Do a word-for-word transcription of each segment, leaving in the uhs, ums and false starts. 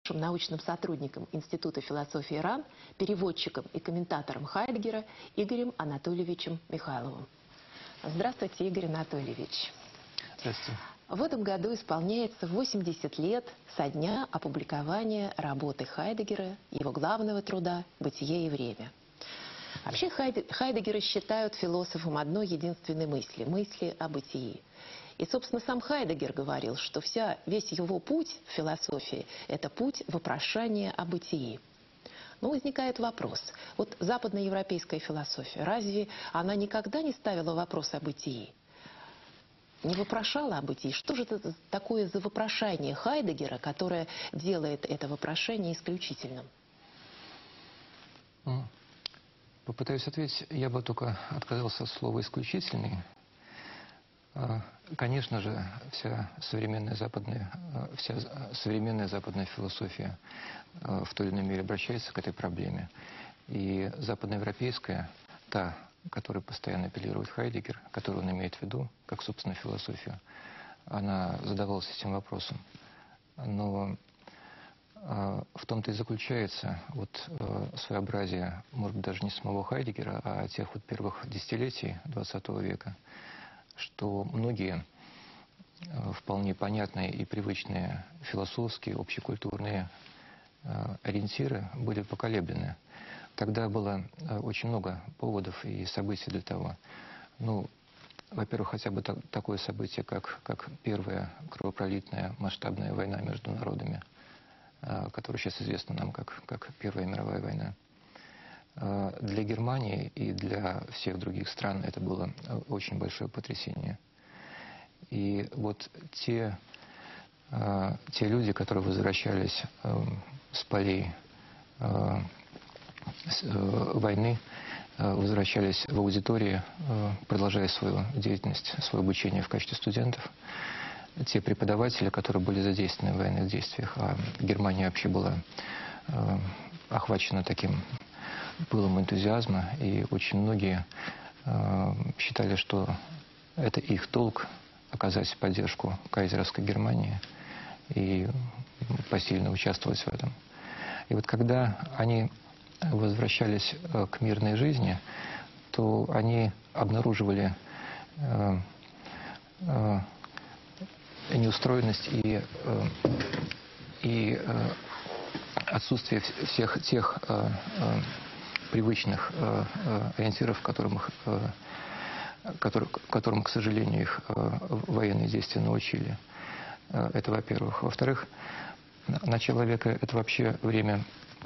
научным сотрудником Института философии РАН, переводчиком и комментатором Хайдеггера Игорем Анатольевичем Михайловым. Здравствуйте, Игорь Анатольевич. Здравствуйте. В этом году исполняется восемьдесят лет со дня опубликования работы Хайдеггера, его главного труда «Бытие и время». Вообще Хайдеггера считают философом одной единственной мысли – мысли о бытии. И, собственно, сам Хайдеггер говорил, что вся, весь его путь в философии – это путь вопрошания о бытии. Но возникает вопрос. Вот западноевропейская философия, разве она никогда не ставила вопрос о бытии? Не вопрошала о бытии? Что же это такое за вопрошание Хайдеггера, которое делает это вопрошание исключительным? Попытаюсь ответить. Я бы только отказался от слова «исключительный». Конечно же, вся современная западная, вся современная западная философия в той или иной мере обращается к этой проблеме. И западноевропейская, та, которой постоянно апеллирует Хайдеггер, которую он имеет в виду, как, собственно, философию, она задавалась этим вопросом. Но в том-то и заключается вот своеобразие, может быть, даже не самого Хайдеггера, а тех вот первых десятилетий двадцатого века, что многие вполне понятные и привычные философские, общекультурные ориентиры были поколеблены. Тогда было очень много поводов и событий для того. Ну, во-первых, хотя бы так, такое событие, как, как первая кровопролитная масштабная война между народами, которая сейчас известна нам как, как Первая мировая война. Для Германии и для всех других стран это было очень большое потрясение. И вот те, те люди, которые возвращались с полей войны, возвращались в аудитории, продолжая свою деятельность, свое обучение в качестве студентов, те преподаватели, которые были задействованы в военных действиях, а Германия вообще была охвачена таким пылом энтузиазма, и очень многие э, считали, что это их долг оказать поддержку кайзеровской Германии и посильно участвовать в этом. И вот когда они возвращались э, к мирной жизни, то они обнаруживали э, э, неустроенность и, э, и э, отсутствие всех тех э, э, привычных э, э, ориентиров, которым, их, э, который, которым, к сожалению, их э, военные действия научили. Э, это, во-первых. Во-вторых, начало века – это вообще время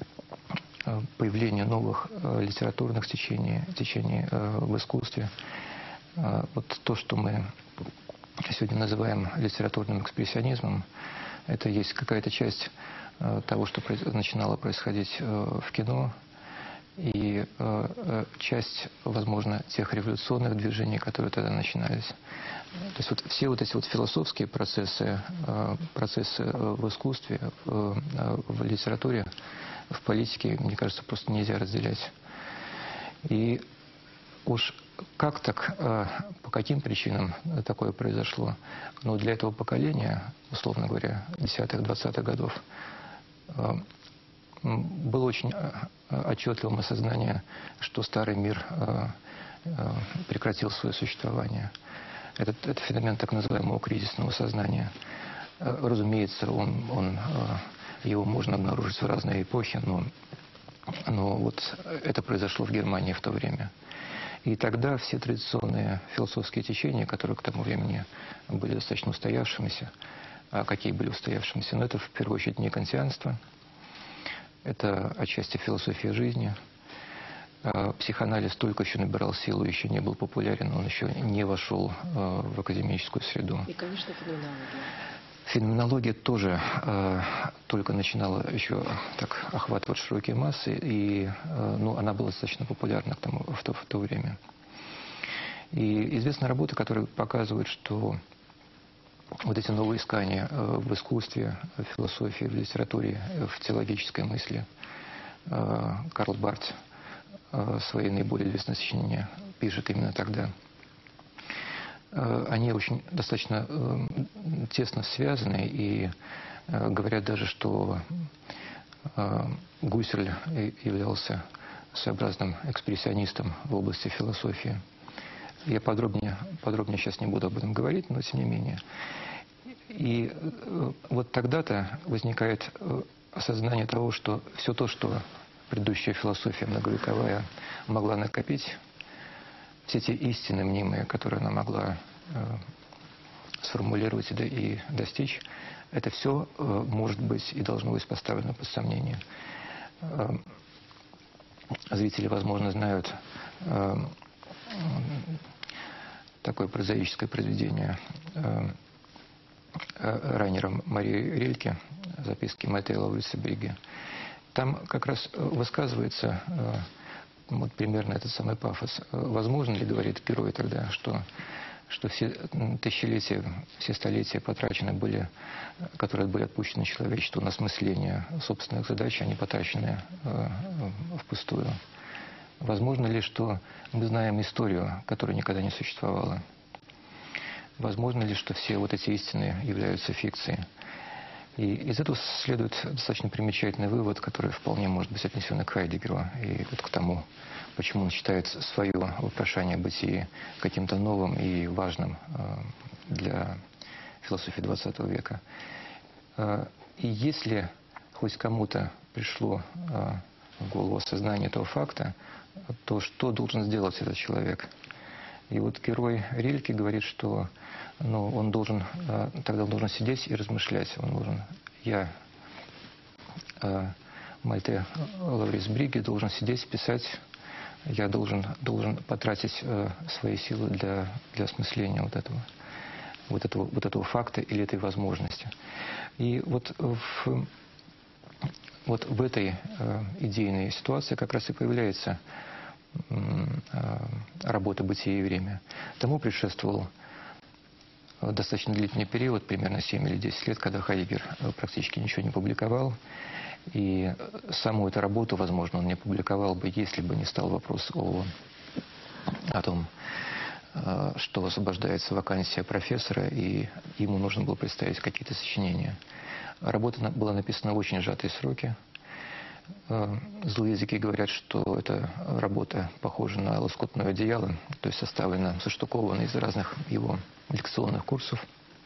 э, появления новых э, литературных течений, течений э, в искусстве. Э, вот то, что мы сегодня называем литературным экспрессионизмом, это есть какая-то часть э, того, что начинало происходить э, в кино, и э, часть, возможно, тех революционных движений, которые тогда начинались. То есть вот все вот эти вот философские процессы, э, процессы в искусстве, в, в литературе, в политике, мне кажется, просто нельзя разделять. И уж как так, э, по каким причинам такое произошло? Но для этого поколения, условно говоря, десятых-двадцатых годов, э, было очень отчетливым осознание, что старый мир прекратил свое существование. Это, это феномен так называемого кризисного сознания. Разумеется, он, он, его можно обнаружить в разные эпохи, но, но вот это произошло в Германии в то время. И тогда все традиционные философские течения, которые к тому времени были достаточно устоявшимися, а какие были устоявшимися, но это в первую очередь не кантианство, это отчасти философия жизни. Психоанализ только еще набирал силу, еще не был популярен, он еще не вошел в академическую среду. И, конечно, феноменология. Феноменология тоже э, только начинала еще так охватывать широкие массы, и э, ну, она была достаточно популярна к тому, в, то, в то время. И известна работа, которая показывает, что вот эти новые искания в искусстве, в философии, в литературе, в теологической мысли. Карл Барth свои наиболее известные сочинения пишет именно тогда. они очень достаточно тесно связаны, и говорят даже, что Гуссерль являлся своеобразным экспрессионистом в области философии. Я подробнее, подробнее сейчас не буду об этом говорить, но тем не менее. И вот тогда-то возникает осознание того, что все то, что предыдущая философия многовековая могла накопить, все те истины мнимые, которые она могла э, сформулировать и, и достичь, это все э, может быть и должно быть поставлено под сомнение. Э, зрители, возможно, знают э, такое прозаическое произведение э, Райнера Марии Рильке «Записки Маттея Лаурица Бриге». Там как раз высказывается э, вот примерно этот самый пафос. Возможно ли, говорит герой тогда, что, что все тысячелетия, все столетия потрачены были, которые были отпущены человечеству на осмысление собственных задач, они потрачены э, впустую? Возможно ли, что мы знаем историю, которая никогда не существовала? Возможно ли, что все вот эти истины являются фикцией? И из этого следует достаточно примечательный вывод, который вполне может быть отнесен к Хайдеггеру и вот к тому, почему он считает свое вопрошание бытия каким-то новым и важным для философии двадцатого века. И если хоть кому-то пришло в голову осознание этого факта, то что должен сделать этот человек? И вот герой Рильке говорит, что ну, он должен, тогда он должен сидеть и размышлять. Он должен, я, Маттей Лаурис Бриге, должен сидеть, писать. Я должен, должен потратить свои силы для, для осмысления вот этого, вот, этого, вот этого факта или этой возможности. И вот в, вот в этой идейной ситуации как раз и появляется работа «Бытие и время». Тому предшествовал достаточно длительный период, примерно семь или десять лет, когда Хайдеггер практически ничего не публиковал. И саму эту работу, возможно, он не публиковал бы, если бы не стал вопрос о, о том, что освобождается вакансия профессора, и ему нужно было представить какие-то сочинения. Работа была написана в очень сжатые сроки. Злые языки говорят, что эта работа похожа на лоскутное одеяло, то есть составлена, соштукована из разных его лекционных курсов.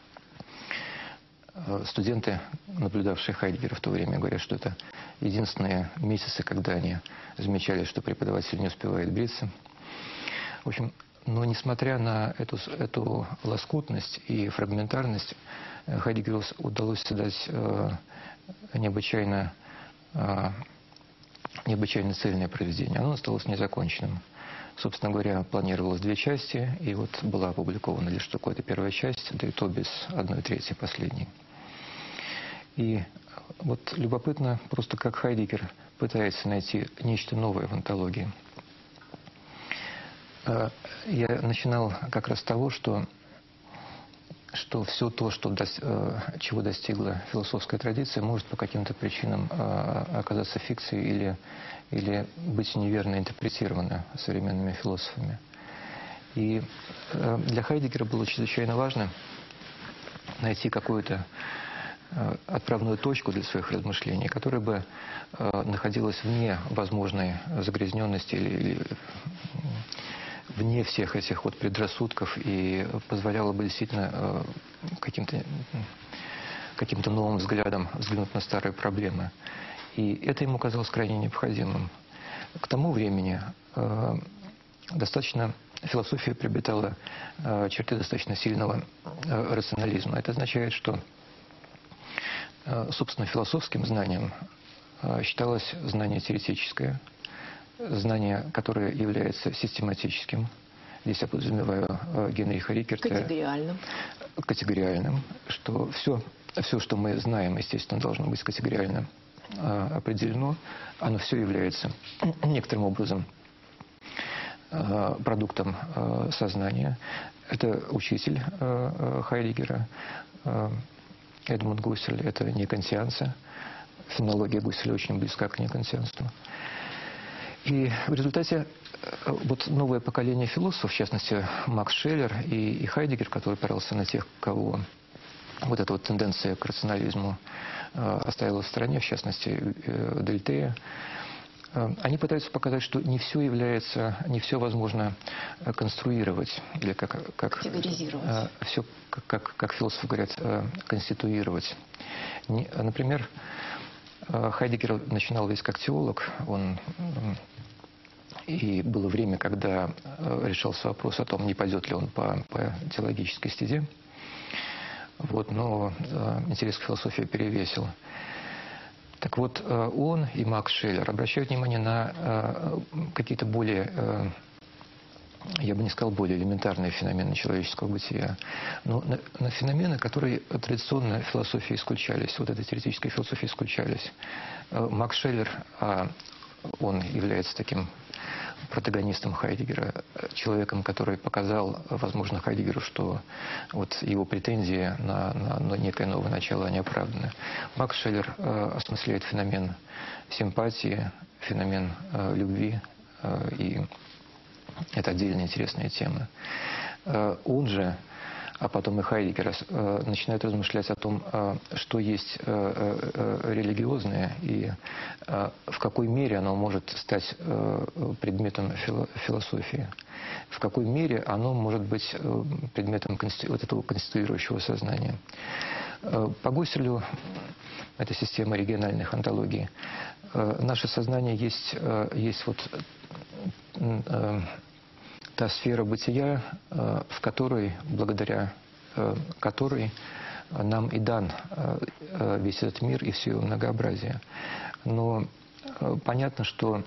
Студенты, наблюдавшие Хайдеггера в то время, говорят, что это единственные месяцы, когда они замечали, что преподаватель не успевает бриться. В общем, но несмотря на эту, эту лоскутность и фрагментарность, Хайдеггеру удалось создать э, необычайно э, необычайно цельное произведение. Оно осталось незаконченным. Собственно говоря, планировалось две части, и вот была опубликована лишь только эта первая часть, да и то без одной трети последней. И вот любопытно просто, как Хайдеггер пытается найти нечто новое в антологии. Я начинал как раз с того, что что все то, что, чего достигла философская традиция, может по каким-то причинам оказаться фикцией или, или быть неверно интерпретировано современными философами. И для Хайдеггера было чрезвычайно важно найти какую-то отправную точку для своих размышлений, которая бы находилась вне возможной загрязненности или, или вне всех этих вот предрассудков и позволяло бы действительно каким-то каким-то новым взглядом взглянуть на старые проблемы. И это ему казалось крайне необходимым. К тому времени э, достаточно философия приобретала э, черты достаточно сильного э, рационализма. Это означает, что э, собственно философским знанием э, считалось знание теоретическое, знание, которое является систематическим. Здесь я подразумеваю э, Генриха Рикерта. Категориальным. Категориальным, что все, все, что мы знаем, естественно, должно быть категориально э, определено. Оно все является некоторым образом э, продуктом э, сознания. Это учитель э, Хайдеггера, э, Эдмунд Гуссель, это неконсциенция. Фенология Гусселя очень близка к неконсциенству. И в результате вот новое поколение философов, в частности Макс Шеллер и, и Хайдеггер, который опирался на тех, кого вот эта вот тенденция к рационализму э, оставила в стороне, в частности э, Дельтея, э, они пытаются показать, что не все является, не все возможно конструировать, или как, как, категоризировать. Э, все, как, как, как философы говорят, э, конституировать. Не, например, э, Хайдеггер начинал весь как теолог, он... Э, И было время, когда решался вопрос о том, не пойдет ли он по, по теологической стезе. Вот, но э, интерес к философии перевесил. Так вот, э, он и Макс Шеллер обращают внимание на э, какие-то более, э, я бы не сказал, более элементарные феномены человеческого бытия, но на, на феномены, которые традиционно в философии исключались, вот этой теоретической философии исключались. Э, Макс Шеллер, а он является таким протагонистом Хайдеггера, человеком, который показал, возможно, Хайдеггеру, что вот его претензии на, на, на некое новое начало, они оправданы. Макс Шеллер э, осмысляет феномен симпатии, феномен э, любви, э, и это отдельно интересная тема. Э, он же, а потом и Хайдеггер, э, начинает размышлять о том, э, что есть э, э, религиозное и э, в какой мере оно может стать э, предметом фило философии, в какой мере оно может быть э, предметом вот этого конституирующего сознания. Э, по Гуссерлю, это система региональных онтологий, э, наше сознание есть, э, есть вот... Э, та сфера бытия, в которой, благодаря которой нам и дан весь этот мир и все его многообразие. Но понятно, что,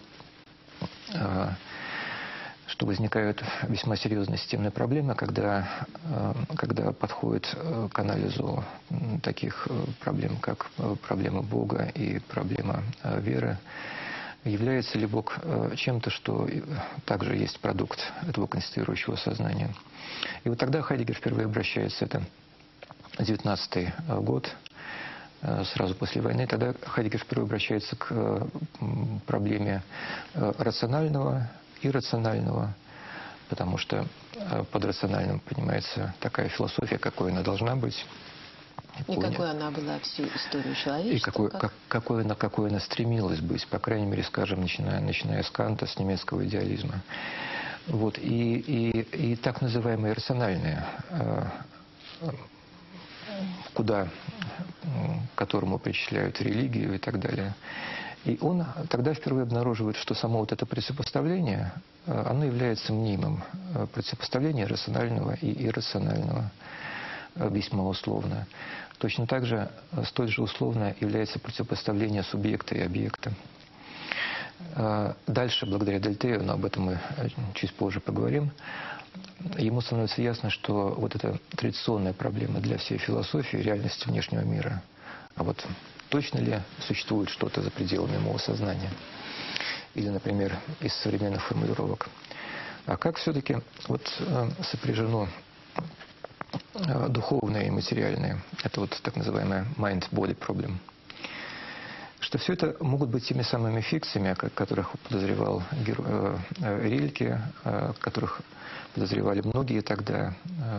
что возникают весьма серьезные системные проблемы, когда, когда подходит к анализу таких проблем, как проблема Бога и проблема веры. Является ли Бог чем-то, что также есть продукт этого конституирующего сознания? И вот тогда Хайдеггер впервые обращается, это девятнадцатый год, сразу после войны, тогда Хайдеггер впервые обращается к проблеме рационального и иррационального, потому что под рациональным понимается такая философия, какой она должна быть. И какой она была всю историю человечества. И какой, как... как, какой, она, какой она стремилась быть, по крайней мере, скажем, начиная, начиная с Канта, с немецкого идеализма. Вот. И, и, и так называемые рациональные, куда, к которому причисляют религию и так далее. И он тогда впервые обнаруживает, что само вот это пресупоставление, оно является мнимым. Пресупоставление рационального и иррационального. Весьма условно. Точно так же, столь же условно является противопоставление субъекта и объекта. Дальше, благодаря Дельтею, но об этом мы чуть позже поговорим, ему становится ясно, что вот эта традиционная проблема для всей философии, реальности внешнего мира, а вот точно ли существует что-то за пределами моего сознания? Или, например, из современных формулировок. А как все-таки вот сопряжено духовное и материальное. Это вот так называемая mind-body problem. Что все это могут быть теми самыми фикциями, которых подозревал Рильке, которых подозревали многие тогда.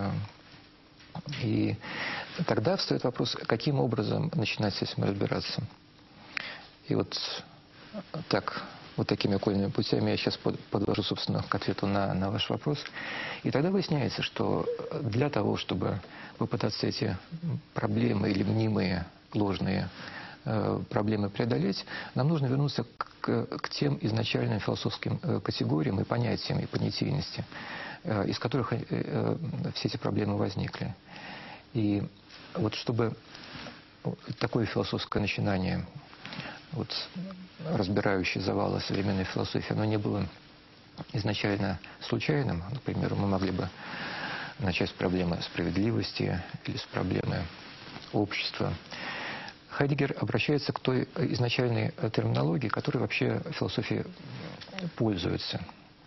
И тогда встает вопрос, каким образом начинать с этим разбираться. И вот так... Вот такими окольными путями я сейчас подвожу, собственно, к ответу на, на ваш вопрос. И тогда выясняется, что для того, чтобы попытаться эти проблемы или мнимые, ложные э, проблемы преодолеть, нам нужно вернуться к, к тем изначальным философским э, категориям и понятиям, и понятийности, э, из которых э, э, все эти проблемы возникли. И вот чтобы такое философское начинание, вот, разбирающее завалы современной философии, оно не было изначально случайным. Например, мы могли бы начать с проблемы справедливости или с проблемы общества. Хайдеггер обращается к той изначальной терминологии, которой вообще философия пользуется.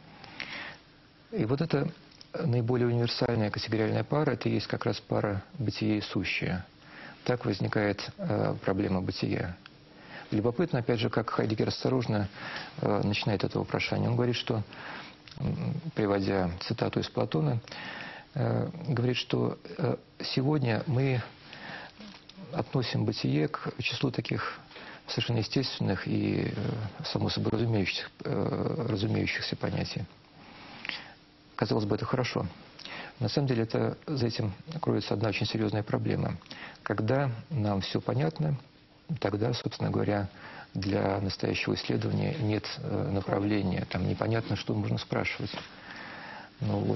И вот эта наиболее универсальная категориальная пара, это и есть как раз пара бытие и сущее. Так возникает э, проблема бытия. любопытно, опять же, как Хайдеггер осторожно э, начинает это вопрошание. Он говорит, что, приводя цитату из Платона, э, говорит, что э, сегодня мы относим бытие к числу таких совершенно естественных и э, само собой разумеющихся, э, разумеющихся понятий. Казалось бы, это хорошо. На самом деле это, за этим кроется одна очень серьезная проблема. Когда нам все понятно, тогда, собственно говоря, для настоящего исследования нет э, направления. Там непонятно, что можно спрашивать. Ну вот,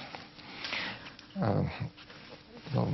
э, ну,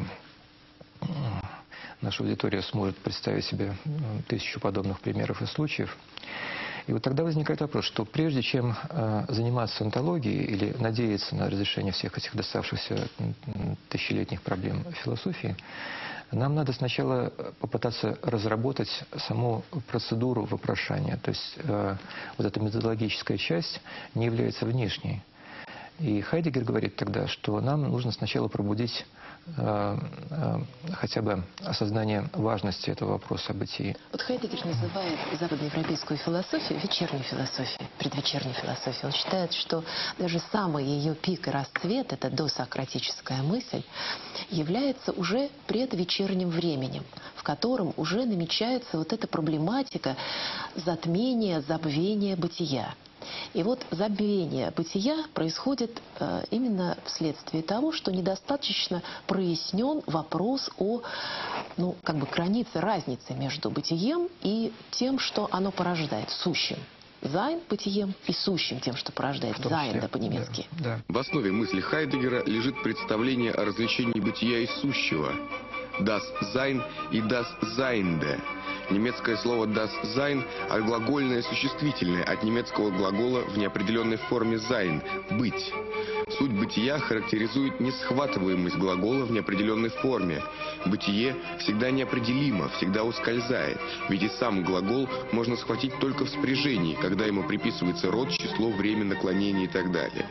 наша аудитория сможет представить себе тысячу подобных примеров и случаев. И вот тогда возникает вопрос, что прежде чем э, заниматься онтологией или надеяться на разрешение всех этих доставшихся тысячелетних проблем философии, нам надо сначала попытаться разработать саму процедуру вопрошания. То есть э, вот эта методологическая часть не является внешней. И Хайдеггер говорит тогда, что нам нужно сначала пробудить э, э, хотя бы осознание важности этого вопроса о бытии. Вот Хайдеггер называет западноевропейскую философию вечерней философией, предвечерней философией. Он считает, что даже самый ее пик и расцвет, это досократическая мысль, является уже предвечерним временем, в котором уже намечается вот эта проблематика затмения, забвения бытия. И вот забвение бытия происходит э, именно вследствие того, что недостаточно прояснен вопрос о, ну, как бы границе, разнице между бытием и тем, что оно порождает, сущим. Зайн бытием и сущим тем, что порождает. Зайн, да, по-немецки. Да, да. В основе мысли Хайдеггера лежит представление о развлечении бытия и сущего. Das Sein и Das Seiende. Немецкое слово das Sein – глагольное существительное от немецкого глагола в неопределенной форме sein – быть. Суть бытия характеризует несхватываемость глагола в неопределенной форме. Бытие всегда неопределимо, всегда ускользает, ведь и сам глагол можно схватить только в спряжении, когда ему приписывается род, число, время, наклонение и так далее.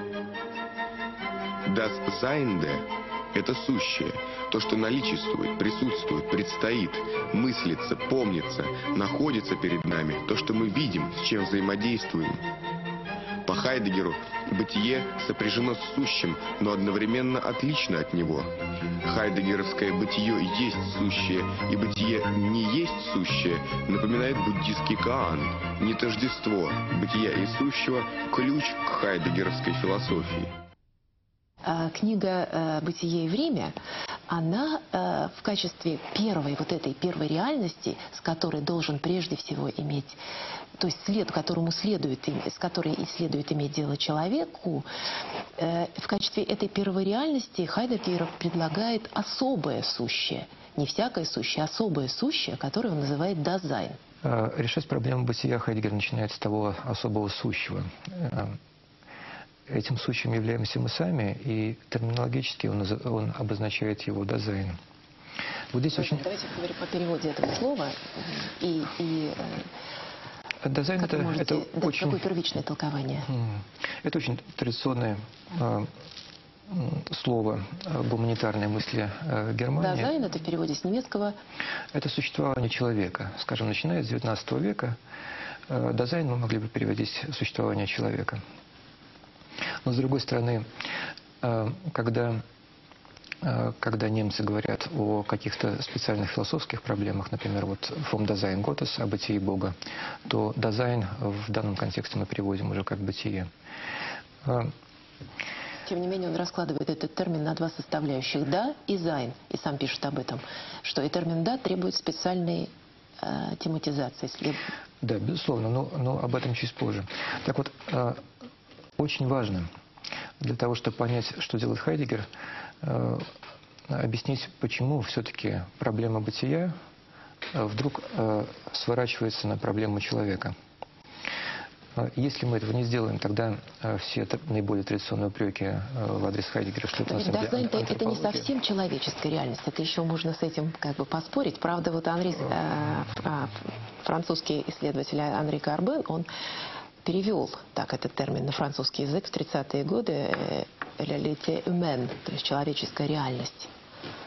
Das Seiende – это сущее, то, что наличествует, присутствует, предстоит, мыслится, помнится, находится перед нами, то, что мы видим, с чем взаимодействуем. По Хайдеггеру бытие сопряжено с сущим, но одновременно отлично от него. Хайдеггеровское бытие есть сущее, и бытие не есть сущее напоминает буддийский Каан, не тождество бытия и сущего – ключ к хайдеггеровской философии. Книга «Бытие и время», она в качестве первой, вот этой первой реальности, с которой должен прежде всего иметь, то есть след, которому следует, с которой и следует иметь дело человеку, в качестве этой первой реальности Хайдеггер предлагает особое сущее, не всякое сущее, а особое сущее, которое он называет «дазайн». Решать проблему бытия Хайдеггер начинает с того особого сущего. Этим сущим являемся мы сами, и терминологически он, он обозначает его дазайн. Вот здесь Давайте, очень... давайте поговорим о переводе этого слова. И, и, дазайн как это, вы можете это дать очень... какое первичное толкование? Это очень традиционное э, слово гуманитарной мысли э, Германии. Дазайн — это в переводе с немецкого. Это существование человека. Скажем, начиная с девятнадцатого века, э, дазайн мы могли бы переводить существование человека. Но, с другой стороны, когда, когда немцы говорят о каких-то специальных философских проблемах, например, вот «vom Dasein Gottes», о бытии Бога, то «Dasein» в данном контексте мы переводим уже как «бытие». Тем не менее, он раскладывает этот термин на два составляющих «да» и «sein», и сам пишет об этом, что и термин «да» требует специальной э, тематизации. Если... Да, безусловно, но, но об этом чуть позже. Так вот, очень важно для того, чтобы понять, что делает Хайдеггер, э, объяснить, почему все-таки проблема бытия э, вдруг э, сворачивается на проблему человека. Э, если мы этого не сделаем, тогда э, все наиболее традиционные упреки э, в адрес Хайдеггера, что это на самом деле антропология. Это не совсем человеческая реальность, это еще можно с этим как бы поспорить. Правда, вот Анри, э, э, французский исследователь Анри Карбен, он перевел так этот термин на французский язык в тридцатые годы «réalité humaine», то есть человеческая реальность.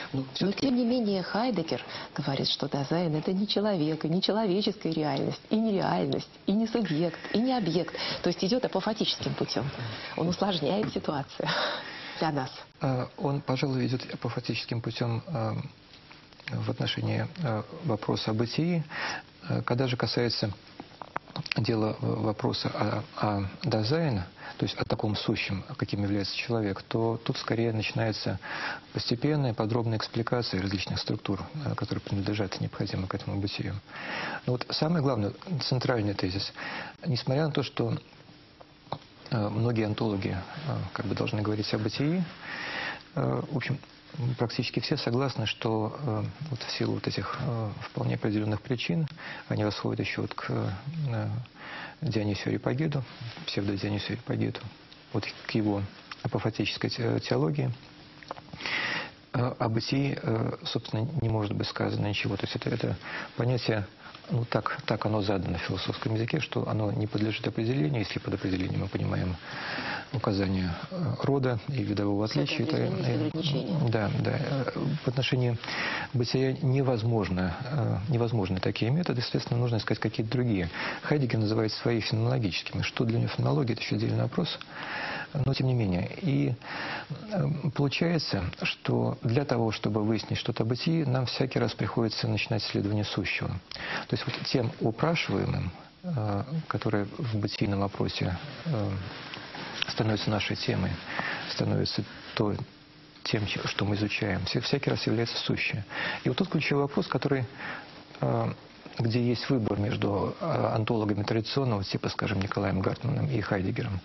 Ну, Но тем не менее Хайдеггер говорит, что Дазайн — это не человек, и не человеческая реальность, и не реальность, и не субъект, и не объект. То есть идет апофатическим путем. Он усложняет ситуацию для нас. Он, пожалуй, идет апофатическим путем в отношении вопроса о бытии. Когда же касается дела вопроса о, о Дазайне, то есть о таком сущем, каким является человек, то тут скорее начинается постепенная, подробная экспликация различных структур, которые принадлежат необходимо к этому бытию. Но вот самый главный, центральный тезис, несмотря на то, что многие онтологи как бы должны говорить о бытии, в общем, практически все согласны, что э, вот в силу вот этих э, вполне определенных причин они восходят еще вот к э, Дионисию Ареопагиту, псевдо-Дионисию Ареопагиту, вот к его апофатической теологии. Э, о бытии, э, собственно, не может быть сказано ничего. То есть это, это понятие, ну так, так оно задано в философском языке, что оно не подлежит определению, если под определением мы понимаем указание рода и видового отличия. Это это, да, да. В отношении бытия невозможно, невозможны такие методы, естественно, нужно искать какие-то другие. Хайдеггер называет свои феноменологическими. Что для него феноменология, это еще отдельный вопрос, но тем не менее. И получается, что для того, чтобы выяснить что-то о бытии, нам всякий раз приходится начинать исследование сущего. То есть вот тем упрашиваемым, которые в бытийном вопросе становится нашей темой, становится то, тем, что мы изучаем, всякий раз является сущее. И вот тут ключевой вопрос, который, где есть выбор между онтологами традиционного типа, скажем, Николаем Гартманом и Хайдеггером.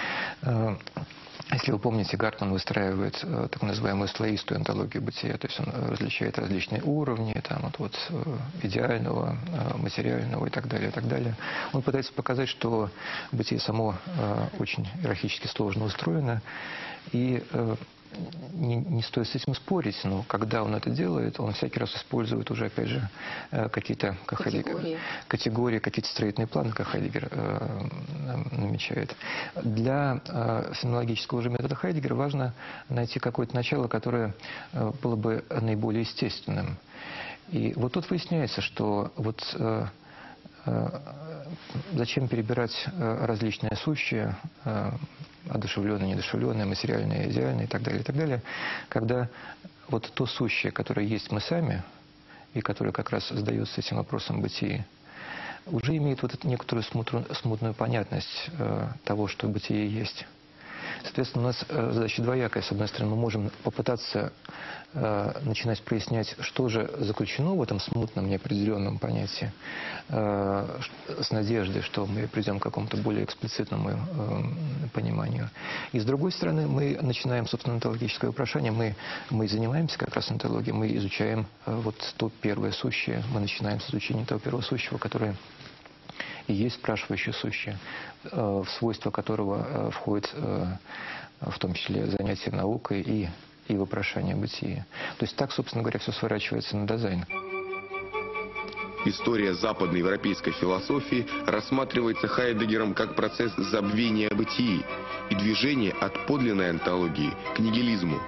Если вы помните, Гартман выстраивает так называемую слоистую онтологию бытия, то есть он различает различные уровни, там, от, вот, идеального, материального и так далее, и так далее. Он пытается показать, что бытие само очень иерархически сложно устроено, и не, не стоит с этим спорить, но когда он это делает, он всякий раз использует уже, опять же, какие-то как категории. категории, какие-то строительные планы, как Хайдеггер э, намечает. Для э, феноменологического же метода Хайдеггера важно найти какое-то начало, которое э, было бы наиболее естественным. И вот тут выясняется, что вот э, э, зачем перебирать э, различные сущие, э, одушевленные, недушевленные, материальные, идеальные и так далее, и так далее, когда вот то сущее, которое есть мы сами, и которое как раз задается этим вопросом бытия, уже имеет вот эту некоторую смутную, смутную понятность э, того, что бытие есть. Соответственно, у нас э, задача двоякая. С одной стороны, мы можем попытаться э, начинать прояснять, что же заключено в этом смутном, неопределенном понятии, э, с надеждой, что мы придем к какому-то более эксплицитному э, пониманию. И с другой стороны, мы начинаем, собственно, онтологическое вопрошание. Мы, мы занимаемся как раз онтологией, мы изучаем э, вот то первое сущее. Мы начинаем с изучения того первого сущего, которое и есть спрашивающее сущее, в свойства которого входит в том числе занятие наукой и, и вопрошание бытия. То есть так, собственно говоря, все сворачивается на Дазайн. История западноевропейской философии рассматривается Хайдеггером как процесс забвения бытии и движение от подлинной онтологии к нигилизму.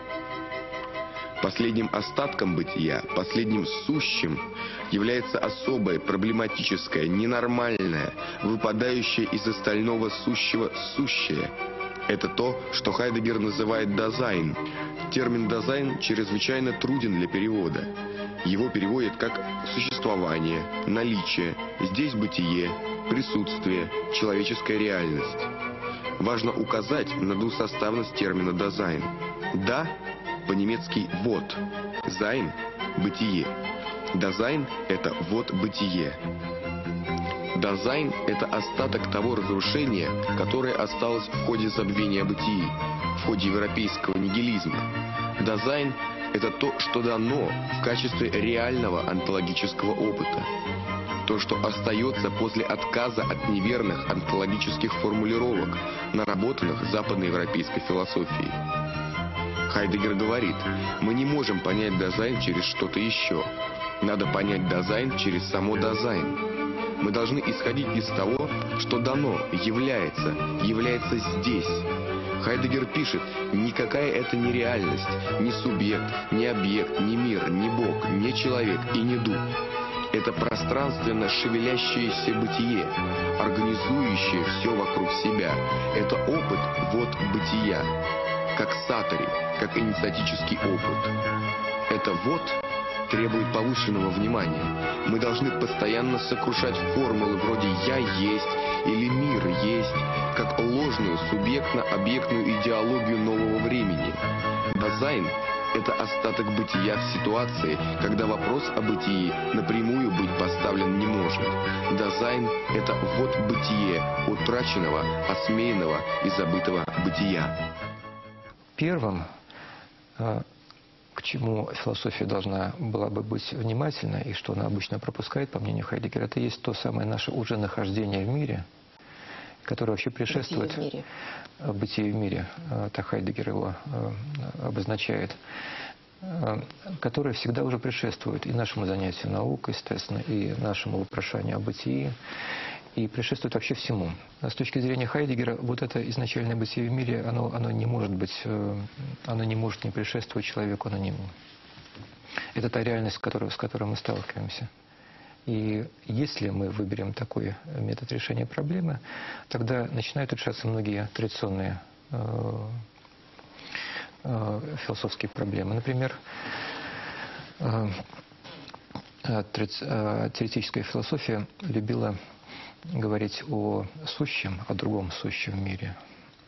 Последним остатком бытия, последним сущим, является особое, проблематическое, ненормальное, выпадающее из остального сущего сущее. Это то, что Хайдеггер называет «дазайн». Термин «дазайн» чрезвычайно труден для перевода. Его переводят как «существование», «наличие», «здесь бытие», «присутствие», «человеческая реальность». Важно указать на двусоставность термина «дазайн». «Да» по-немецки «вот», «зайн» – «бытие». «Дазайн» – это «вот бытие». «Дазайн» – это остаток того разрушения, которое осталось в ходе забвения бытии, в ходе европейского нигилизма. «Дазайн» – это то, что дано в качестве реального онтологического опыта. То, что остается после отказа от неверных онтологических формулировок, наработанных западноевропейской философией. Хайдеггер говорит, мы не можем понять Дазайн через что-то еще. Надо понять Дазайн через само Дазайн. Мы должны исходить из того, что дано, является, является здесь. Хайдеггер пишет, никакая это не реальность, ни субъект, ни объект, ни мир, ни Бог, ни человек и ни дух. Это пространственно шевелящееся бытие, организующее все вокруг себя. Это опыт вот бытия, как сатори, как инициатический опыт. Это вот требует повышенного внимания. Мы должны постоянно сокрушать формулы вроде «я есть» или «мир есть», как ложную субъектно-объектную идеологию нового времени. Дазайн – это остаток бытия в ситуации, когда вопрос о бытии напрямую быть поставлен не может. Дазайн – это вот бытие утраченного, осмеянного и забытого бытия. Первым, к чему философия должна была бы быть внимательна, и что она обычно пропускает, по мнению Хайдеггера, это есть то самое наше уже нахождение в мире, которое вообще предшествует Бытие в мире. Бытие в мире, так Хайдеггер его обозначает, которое всегда уже предшествует и нашему занятию наукой, естественно, и нашему вопрошанию о бытии, и предшествует вообще всему. С точки зрения Хайдеггера, вот это изначальное бытие в мире, оно, оно не может быть, оно не может не предшествовать человеку анонимному. Это та реальность, с которой, с которой мы сталкиваемся. И если мы выберем такой метод решения проблемы, тогда начинают решаться многие традиционные э, э, философские проблемы. Например, э, э, теоретическая философия любила говорить о сущем, о другом сущем в мире,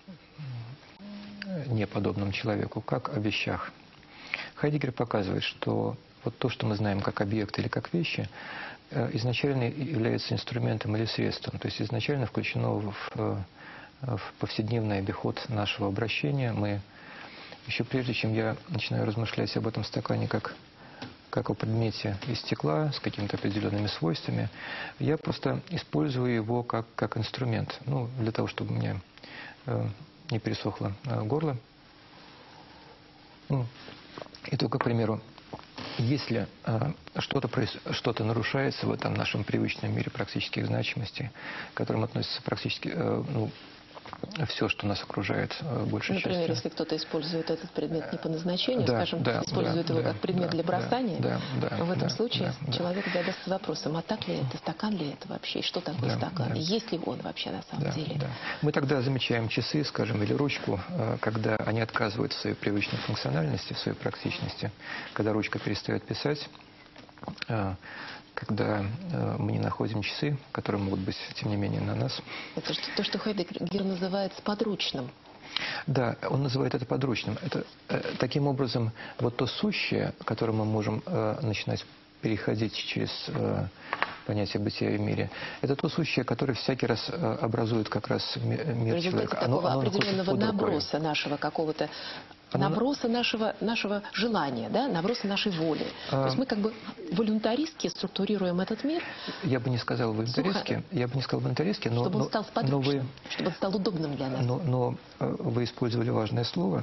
неподобном человеку, как о вещах. Хайдеггер показывает, что вот то, что мы знаем как объект или как вещи, изначально является инструментом или средством, то есть изначально включено в, в повседневный обиход нашего обращения. Мы, еще прежде чем я начинаю размышлять об этом стакане как, как о предмете из стекла с какими-то определенными свойствами, я просто использую его как, как инструмент, ну, для того, чтобы у меня э, не пересохло э, горло. Ну, и только, к примеру, если э, что-то что-то нарушается в этом нашем привычном мире практических значимостей, к которым относится практически э, ну, все, что нас окружает, э, большей Например, частью. если кто-то использует этот предмет не по назначению, Да, скажем, да, использует да, его да, как предмет да, для бросания, да, да, в этом да, случае да, человек задастся вопросом, а так ли это, стакан ли это вообще, и что такое Да, стакан, да. и есть ли он вообще на самом Да, деле. да. Мы тогда замечаем часы, скажем, или ручку, э, когда они отказывают в своей привычной функциональности, в своей практичности, когда ручка перестает писать, э, когда э, мы не находим часы, которые могут быть, тем не менее, на нас. Это что- то, что Хайдеггер называет подручным. Да, он называет это подручным. Это, э, таким образом, вот то сущее, которое мы можем э, начинать переходить через э, понятие бытия в мире, это то сущее, которое всякий раз э, образует как раз ми- В мир результате человека. такого находится определенного под рукой. наброса нашего какого-то, Оно- наброса нашего, нашего желания, да, наброса нашей воли. А- То есть мы как бы волюнтаристски структурируем этот мир, Я бы не сказал волонтаристски, я бы не сказал волонтаристски, но, чтобы он но, стал но вы, подручным, чтобы он стал удобным для нас. но, но э, вы использовали важное слово.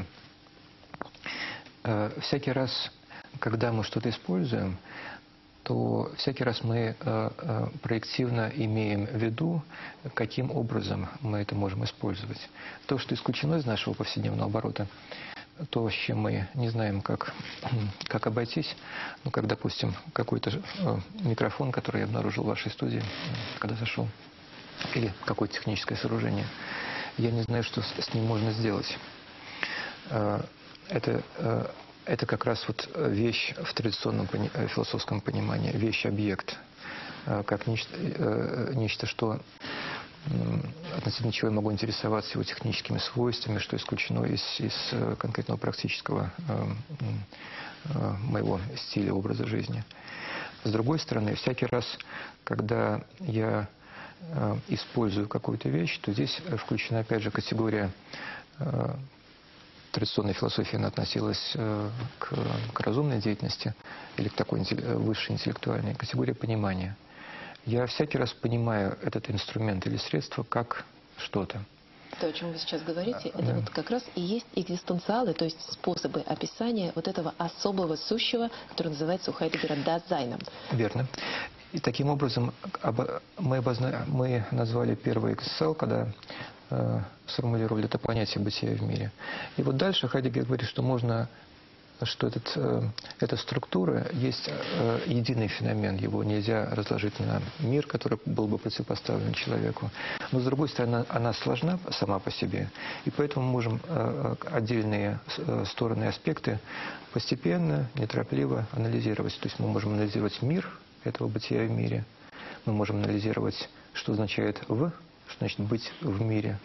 Э, Всякий раз, когда мы что-то используем, то всякий раз мы э, э, проективно имеем в виду, каким образом мы это можем использовать. То, что исключено из нашего повседневного оборота, то, с чем мы не знаем, как, как обойтись, ну, как, допустим, какой-то э, микрофон, который я обнаружил в вашей студии, э, когда зашел, или какое-то техническое сооружение, я не знаю, что с, с ним можно сделать. Э, это, э, это как раз вот вещь в традиционном пони- э, философском понимании, вещь-объект, э, как нечто, э, нечто, что относительно чего я могу интересоваться его техническими свойствами, что исключено из, из конкретного практического э, э, моего стиля, образа жизни. С другой стороны, всякий раз, когда я э, использую какую-то вещь, то здесь включена опять же категория э, традиционной философии, она относилась э, к, к разумной деятельности или к такой интелли- высшей интеллектуальной категории понимания. Я всякий раз понимаю этот инструмент или средство как что-то. То, о чем вы сейчас говорите, это Да. вот как раз и есть экзистенциалы, то есть способы описания вот этого особого сущего, который называется у Хайдеггера «дазайном». Верно. И таким образом обо- мы, обозна... мы назвали первый экзистенциал, когда э, сформулировали это понятие бытия в мире. И вот дальше Хайдеггер говорит, что можно, что этот, э, эта структура есть э, единый феномен, его нельзя разложить на мир, который был бы противопоставлен человеку. Но, с другой стороны, она сложна сама по себе, и поэтому мы можем э, отдельные э, стороны и аспекты постепенно, неторопливо анализировать. То есть мы можем анализировать мир этого бытия в мире, мы можем анализировать, что означает «в», что значит «быть в мире».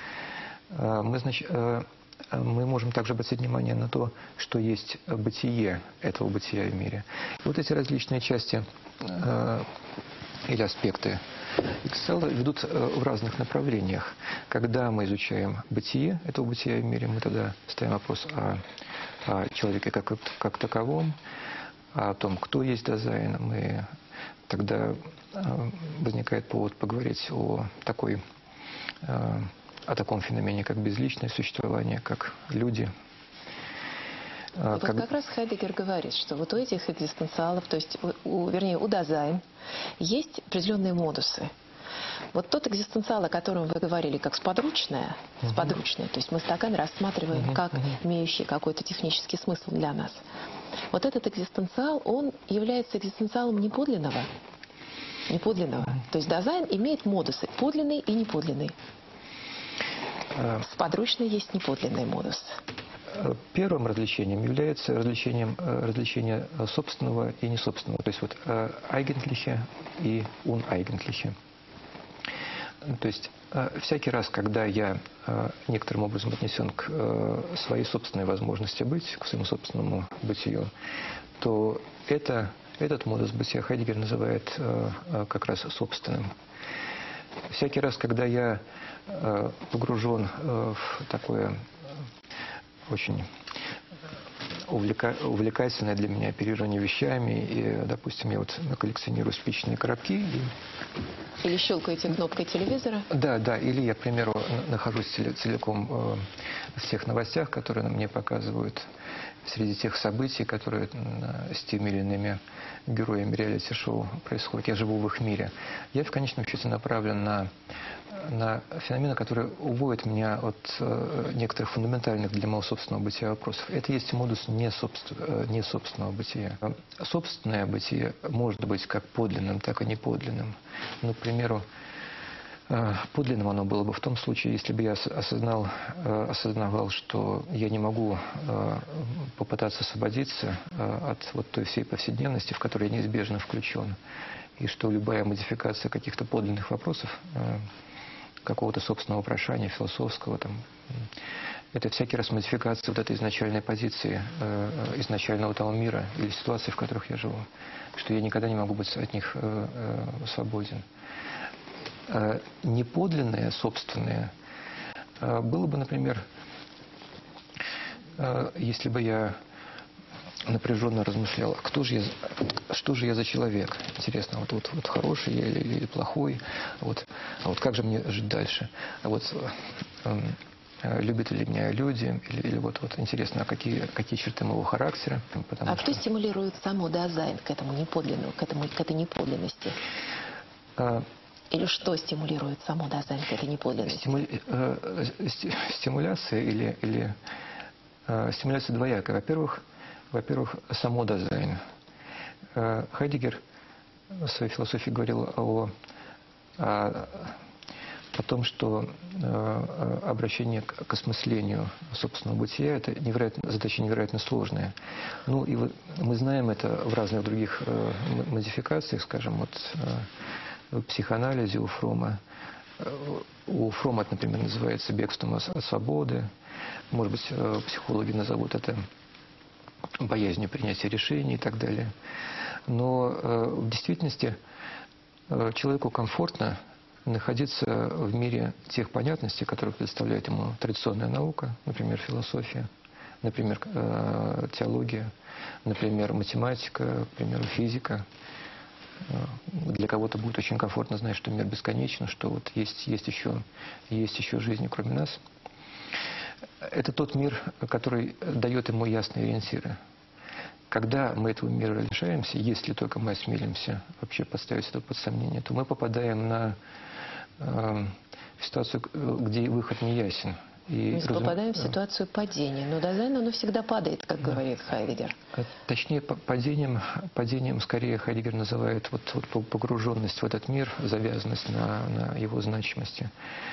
Э, мы, значит, э, Мы можем также обратить внимание на то, что есть бытие этого бытия в мире. И вот эти различные части э, или аспекты Иксела ведут э, в разных направлениях. Когда мы изучаем бытие этого бытия в мире, мы тогда ставим вопрос о, о человеке как, как таковом, о том, кто есть Дазайн. Мы, тогда э, возникает повод поговорить о такой... Э, о таком феномене, как безличное существование, как люди. Вот как... как раз Хайдеггер говорит, что вот у этих экзистенциалов, то есть, у, у, вернее, у Дазайн есть определенные модусы. Вот тот экзистенциал, о котором вы говорили, как сподручное, uh-huh. сподручное, то есть мы стакан рассматриваем uh-huh. как uh-huh. имеющий какой-то технический смысл для нас. Вот этот экзистенциал, он является экзистенциалом неподлинного. Неподлинного. Uh-huh. То есть Дазайн имеет модусы, подлинный и неподлинный. Сподручный есть неподлинный модус. Первым развлечением является развлечением, развлечение собственного и несобственного. То есть вот eigentliche и uneigentliche. То есть всякий раз, когда я некоторым образом отнесен к своей собственной возможности быть, к своему собственному бытию, то это, этот модус бытия Хайдеггер называет как раз собственным. Всякий раз, когда я погружен в такое очень увлека... увлекательное для меня оперирование вещами, и, допустим, я вот коллекционирую спичечные коробки. И... Или щелкаете кнопкой телевизора? Да, да, или я, к примеру, нахожусь целиком в тех новостях, которые мне показывают, среди тех событий, которые с теми или иными героями реалити-шоу происходят. Я живу в их мире. Я в конечном счете направлен на, на феномены, которые уводят меня от э, некоторых фундаментальных для моего собственного бытия вопросов. Это есть модус не, собствен, не собственного бытия. Собственное бытие может быть как подлинным, так и неподлинным. Ну, к примеру, подлинным оно было бы в том случае, если бы я осознал, осознавал, что я не могу попытаться освободиться от вот той всей повседневности, в которой я неизбежно включен, и что любая модификация каких-то подлинных вопросов, какого-то собственного вопрошания, философского, там, это всякий раз модификация вот этой изначальной позиции, изначального того мира или ситуации, в которых я живу, что я никогда не могу быть от них свободен. Неподлинное, собственное, было бы, например, если бы я напряженно размышлял, кто же я, что же я за человек? Интересно, вот, вот, вот хороший я или, или плохой? Вот, а вот как же мне жить дальше? А вот э, э, любят ли меня люди? Или, или вот, вот интересно, а какие, какие черты моего характера? Потому а что... кто стимулирует саму Дазайн к этому неподлинному, к, этому, к этой неподлинности? А... Или что стимулирует саму Дазайн к этой неподлинности? Стиму... Э, стимуляция или, или э, стимуляция двоякая. Во-первых, Во-первых, само Дазайн. Хайдеггер в своей философии говорил о, о, о том, что обращение к осмыслению собственного бытия – это невероятно, задача невероятно сложная. Ну и вот мы знаем это в разных других модификациях, скажем, вот в психоанализе у Фрома. У Фрома это, например, называется бегством от свободы. Может быть, психологи назовут это боязнью принятия решений и так далее. Но э, в действительности э, человеку комфортно находиться в мире тех понятностей, которые предоставляет ему традиционная наука, например, философия, например, э, теология, например, математика, к примеру, физика. Для кого-то будет очень комфортно знать, что мир бесконечен, что вот есть, есть, еще, есть еще жизнь, кроме нас. Это тот мир, который дает ему ясные ориентиры. Когда мы этого мира лишаемся, если только мы осмелимся вообще поставить это под сомнение, то мы попадаем на э, в ситуацию, где выход не ясен. И, Мы разум... попадаем в ситуацию падения, но Дазайн, оно всегда падает, как да. говорит Хайдеггер. Точнее, падением, падением скорее Хайдеггер называет вот, вот погруженность в этот мир, завязанность на, на его значимости.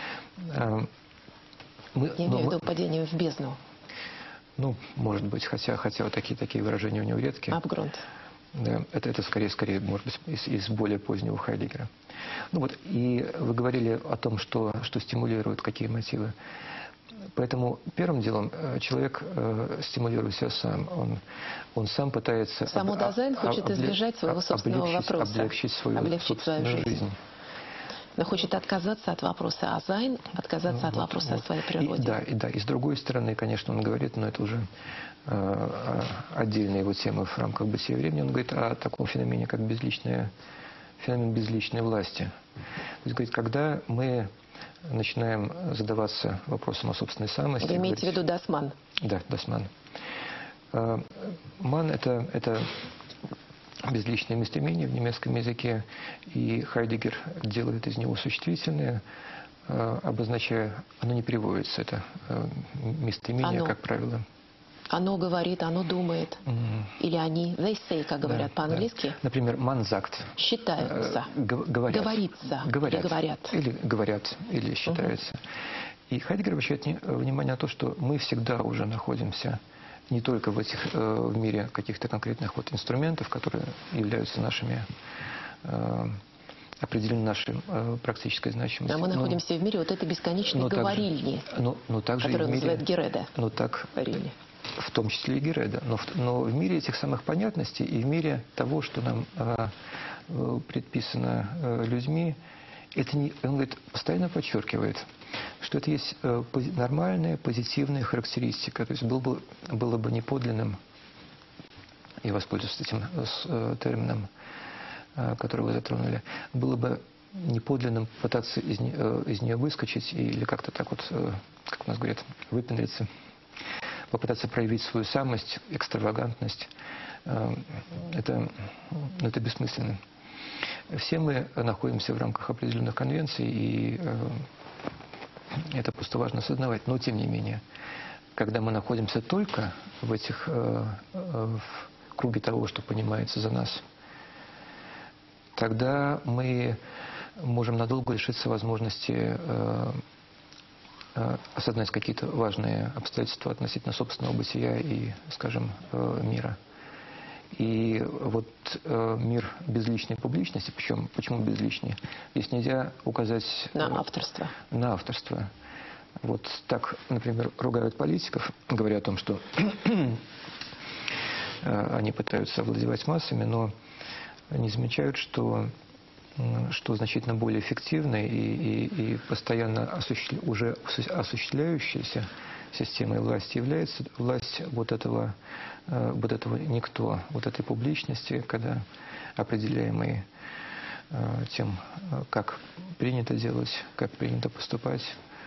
Мы, Я имею в виду падение в бездну. Ну, может быть, хотя, хотя вот такие, такие выражения у него редкие. Абгрунд. Да, это, это скорее, скорее, может быть, из, из более позднего Хайдеггера. Ну вот, и вы говорили о том, что, что стимулирует, какие мотивы. Поэтому первым делом человек э, стимулирует себя сам. Он, он сам пытается... Само об, Дазайн хочет облег, избежать своего собственного облегчить, вопроса. Облегчить свою облегчить собственную свою жизнь. жизнь. Но хочет отказаться от вопроса о Зайн, отказаться ну, от вопроса вот, о своей природе. И, да, и, да, и с другой стороны, конечно, он говорит, но это уже э, отдельная его тема в рамках бытия времени, он говорит о таком феномене, как безличная, феномен безличной власти. То есть, говорит, когда мы начинаем задаваться вопросом о собственной самости... Вы имеете говорить, в виду Дасман? Да, Дасман. Э, ман это, – это безличное местоимение в немецком языке, и Хайдеггер делает из него существительное, э, обозначая, оно не переводится, это э, местоимение, оно. Как правило. Оно говорит, оно думает. Mm. Или они, they say, как говорят да, по-английски. Да. Например, манзакт. Считаются. Э, говорят. Говорится. Говорят. Или говорят. Или говорят, или считаются. Uh-huh. И Хайдеггер обращает внимание на то, что мы всегда уже находимся не только в, этих, э, в мире каких-то конкретных вот инструментов, которые являются нашими, э, определены нашей э, практической значимостью. А мы находимся но, в мире вот этой бесконечной но говорильни, также, но, но также которую и в мире, называют Гереда. Ну так, в том числе и Гереда. Но в, но в мире этих самых понятностей и в мире того, что нам э, э, предписано э, людьми, это не, он говорит, постоянно подчеркивает, что это есть э, нормальная, позитивная характеристика. То есть был бы, было бы неподлинным, я воспользуюсь этим э, термином, э, который вы затронули, было бы неподлинным пытаться из, не, э, из нее выскочить или как-то так вот, э, как у нас говорят, выпендриться, попытаться проявить свою самость, экстравагантность. Э, это, это бессмысленно. Все мы находимся в рамках определенных конвенций, и э, это просто важно осознавать. Но, тем не менее, когда мы находимся только в этих, э, э, в круге того, что понимается за нас, тогда мы можем надолго лишиться возможности э, э, осознать какие-то важные обстоятельства относительно собственного бытия и, скажем, э, мира. И вот э, мир безличной публичности, причем почему безличный? Здесь нельзя указать на авторство. На авторство. Вот так, например, ругают политиков, говоря о том, что они пытаются овладевать массами, но не замечают, что, что значительно более эффективной и, и, и постоянно осуществ... уже осуществляющейся системой власти является власть вот этого, вот этого никто, вот этой публичности, когда определяемый тем, как принято делать, как принято поступать,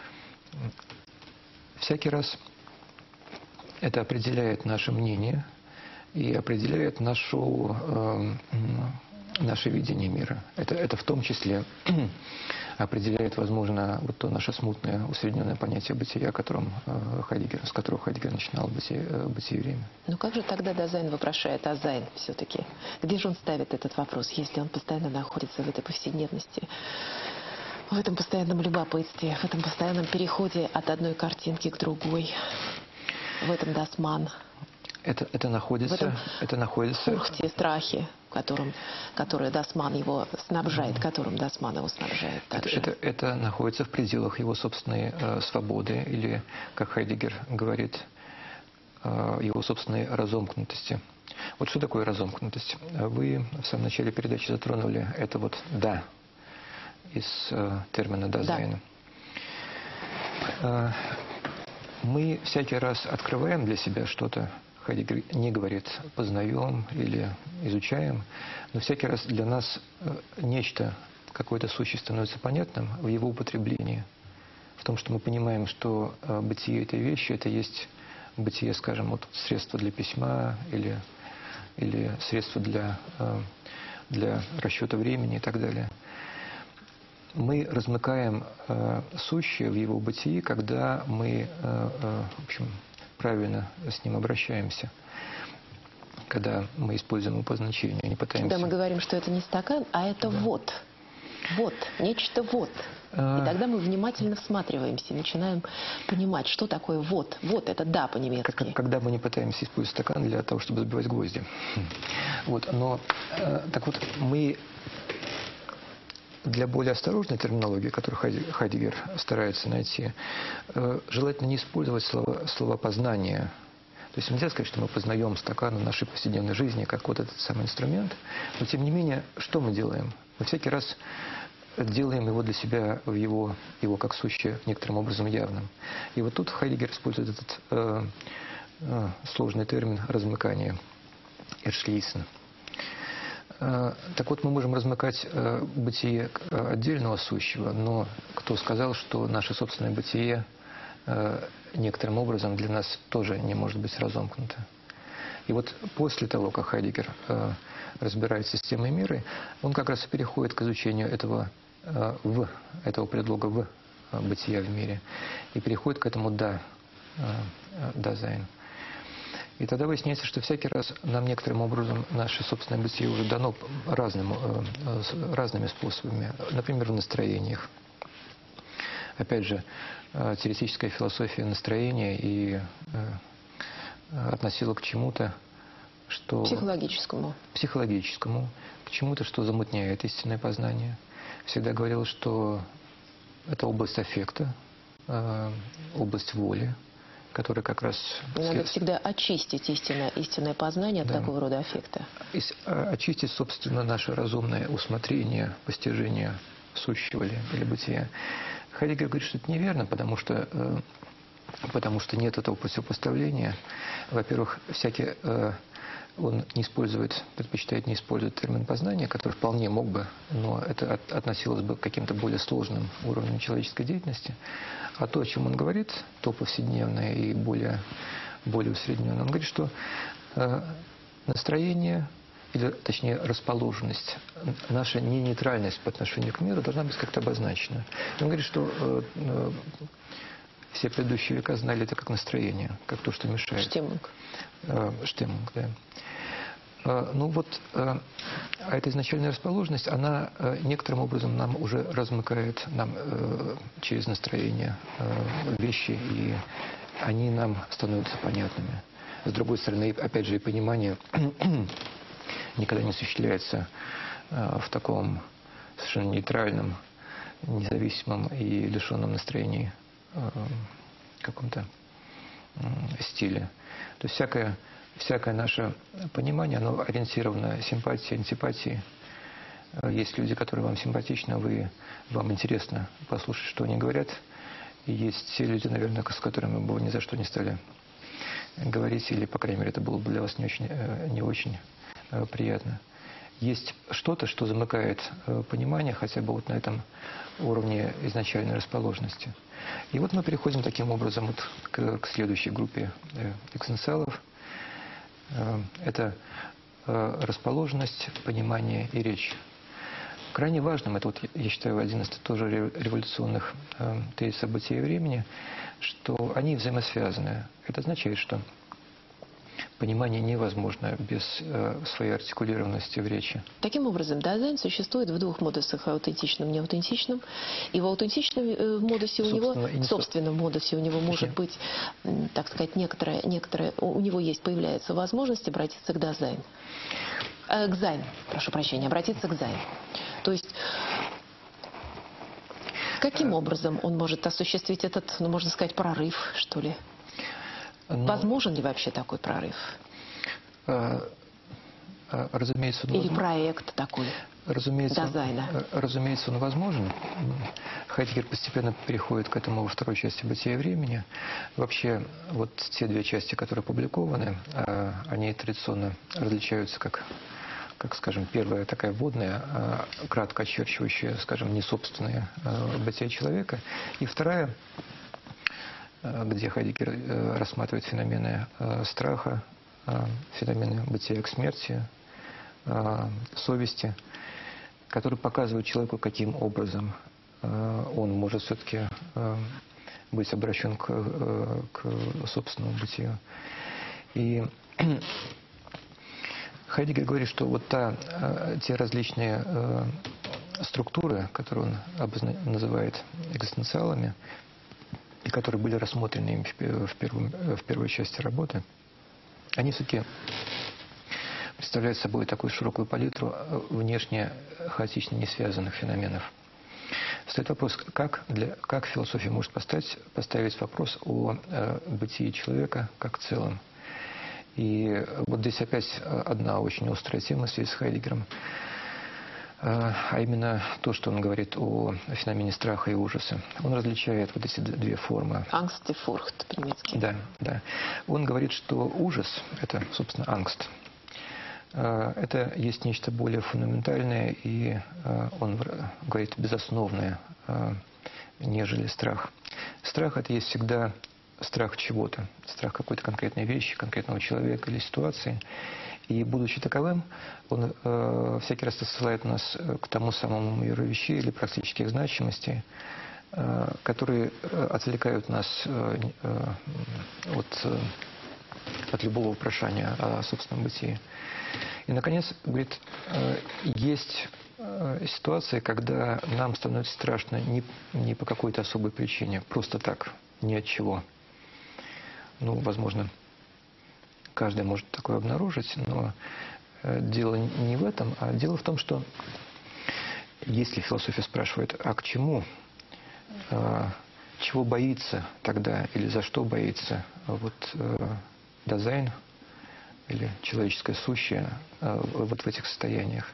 всякий раз это определяет наше мнение и определяет нашу, э, наше видение мира. Это, это в том числе определяет, возможно, вот то наше смутное, усредненное понятие бытия, которым, э, Хайдеггер, с которого Хайдеггер начинал бытие, э, бытие время. Ну как же тогда Дазайн вопрошает о Зайн все-таки? Где же он ставит этот вопрос, если он постоянно находится в этой повседневности? В этом постоянном любопытстве, в этом постоянном переходе от одной картинки к другой, в этом Дасман. Это, это находится... В этом это находится... фурхте, страхе, которым, который Дасман его снабжает, которым Дасман его снабжает. Это, это, это находится в пределах его собственной э, свободы, или, как Хайдеггер говорит, э, его собственной разомкнутости. Вот что такое разомкнутость? Вы в самом начале передачи затронули это вот «да» из э, термина «дазайна». Да. Э, мы всякий раз открываем для себя что-то, Хайдеггер не говорит «познаем» или «изучаем», но всякий раз для нас э, нечто, какое-то сущее становится понятным в его употреблении. В том, что мы понимаем, что э, бытие этой вещи – это есть бытие, скажем, вот средство для письма или, или средство для, э, для расчета времени и так далее. мы размыкаем э, сущее в его бытии, когда мы, э, э, в общем, правильно с ним обращаемся, когда мы используем его по значению, не пытаемся... Когда мы говорим, что это не стакан, а это Да. вот. Вот, нечто вот. А. И тогда мы внимательно всматриваемся, начинаем понимать, что такое вот. Вот, это да по-немецки. Как- Когда мы не пытаемся использовать стакан для того, чтобы забивать гвозди. Вот, но, э, так вот, мы для более осторожной терминологии, которую Хайди- Хайдеггер старается найти, э, желательно не использовать слова, слова познания. То есть нельзя сказать, что мы познаем стакан в нашей повседневной жизни, как вот этот самый инструмент. Но тем не менее, что мы делаем? Мы всякий раз делаем его для себя, в его, его как сущее, некоторым образом явным. И вот тут Хайдеггер использует этот э, э, сложный термин размыкания, «erschließen». Э, так вот, мы можем размыкать э, бытие э, отдельного сущего, но кто сказал, что наше собственное бытие э, некоторым образом для нас тоже не может быть разомкнуто? И вот после того, как Хайдеггер э, разбирает системы мира, он как раз и переходит к изучению этого э, «в», этого предлога «в» э, бытия в мире, и переходит к этому «да», э, «дазайн». И тогда выясняется, что всякий раз нам некоторым образом наше собственное бытие уже дано разным, э, э, разными способами, например, в настроениях. Опять же, э, теоретическая философия настроения и э, относила к чему-то, что... Психологическому. Психологическому, к чему-то, что замутняет истинное познание. Всегда говорила, что это область аффекта, э, область воли, которая как раз... Надо всегда очистить истинное, истинное познание от Да. такого рода аффекта. И с- э, очистить, собственно, наше разумное усмотрение, постижение сущего ли, или бытия. Хайдеггер говорит, что это неверно, потому что, э, потому что нет этого противопоставления. Во-первых, всякий, э, он не использует, предпочитает не использовать термин познания, который вполне мог бы, но это от- относилось бы к каким-то более сложным уровням человеческой деятельности. А то, о чем он говорит, то повседневное и более, более усредненное, он говорит, что э, настроение, или точнее расположенность, наша не нейтральность по отношению к миру должна быть как-то обозначена. И он говорит, что э, э, все предыдущие века знали это как настроение, как то, что мешает. Штемунг. Э, Штемунг, да. Э, Ну вот, э, а эта изначальная расположенность, она э, некоторым образом нам уже размыкает нам э, через настроение э, вещи, и они нам становятся понятными. С другой стороны, опять же, и понимание никогда не осуществляется э, в таком совершенно нейтральном, независимом и лишенном настроении э, каком-то э, стиле. То есть всякое, всякое наше понимание, оно ориентировано симпатией, антипатией. Э, Есть люди, которые вам симпатичны, вы, вам интересно послушать, что они говорят. И есть те люди, наверное, с которыми бы вы ни за что не стали говорить, или, по крайней мере, это было бы для вас не очень, э, не очень э, приятно. Есть что-то, что замыкает э, понимание, хотя бы вот на этом уровне изначальной расположенности. И вот мы переходим таким образом вот к, к следующей группе э, экзистенциалов. Э, это э, расположенность, понимание и речь. Крайне важным, это вот, я считаю, один из тоже ре- революционных э, тезисов бытия и времени, что они взаимосвязаны. Это означает, что понимание невозможно без э, своей артикулированности в речи. Таким образом, дизайн существует в двух модусах: аутентичном и неаутентичном. И в аутентичном э, модусе у него, Собственно, и не в собственном модусе у него может Точнее. быть, м, так сказать, некоторая, некоторая, у у него есть, появляется возможность обратиться к дизайн. Э, к зайн, прошу прощения, обратиться к зайн. То есть, каким образом он может осуществить этот, ну, можно сказать, прорыв, что ли? Но, Возможен ли вообще такой прорыв? э, э, разумеется, он Или возможен. проект такой? Разумеется, он- дизайна? э, разумеется, он возможен. Хайдеггер постепенно переходит к этому во второй части «Бытия и времени». Вообще, вот те две части, которые опубликованы, э, они традиционно различаются как, как, скажем, первая такая вводная, э, кратко очерчивающая, скажем, несобственное э, бытие человека, и вторая, э, где Хайдеггер э, рассматривает феномены э, страха, э, феномены бытия к смерти, э, совести, которые показывают человеку, каким образом он может все-таки быть обращен к, к собственному бытию. И Хайдеггер говорит, что вот та, те различные структуры, которые он обозна... называет экзистенциалами, и которые были рассмотрены им в, первом, в первой части работы, они все-таки представляют собой такую широкую палитру внешне хаотично не связанных феноменов. Стоит вопрос, как, для, как философия может поставить, поставить вопрос о э, бытии человека как целом. И вот здесь опять одна очень острая тема в связи с Хайдеггером, э, а именно то, что он говорит о феномене страха и ужаса. Он различает вот эти две формы. Angst и Furcht по-немецки. Да, да. Он говорит, что ужас – это, собственно, ангст. Это есть нечто более фундаментальное, и он говорит безосновное, нежели страх. Страх – это есть всегда страх чего-то, страх какой-то конкретной вещи, конкретного человека или ситуации. И, будучи таковым, он всякий раз ссылает нас к тому самому миру вещей или практических значимостей, которые отвлекают нас от, от любого вопрошания о собственном бытии. И, наконец, говорит, есть ситуации, когда нам становится страшно не, не по какой-то особой причине, просто так, ни от чего. Ну, возможно, каждый может такое обнаружить, но дело не в этом, а дело в том, что если философия спрашивает, а к чему, чего боится тогда или за что боится вот Дазайн, или человеческое сущее вот в этих состояниях.